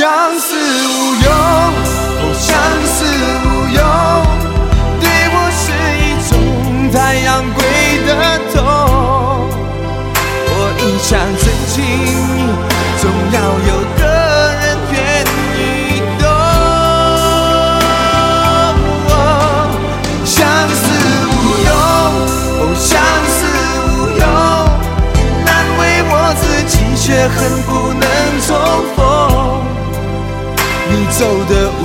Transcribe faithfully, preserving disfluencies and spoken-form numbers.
相思无用，哦，相思无用，对我是一种太阳归的痛。我一腔真情，总要有个人愿意懂。哦，相思无用，哦，相思无用，难为我自己，却恨不能重逢。你走的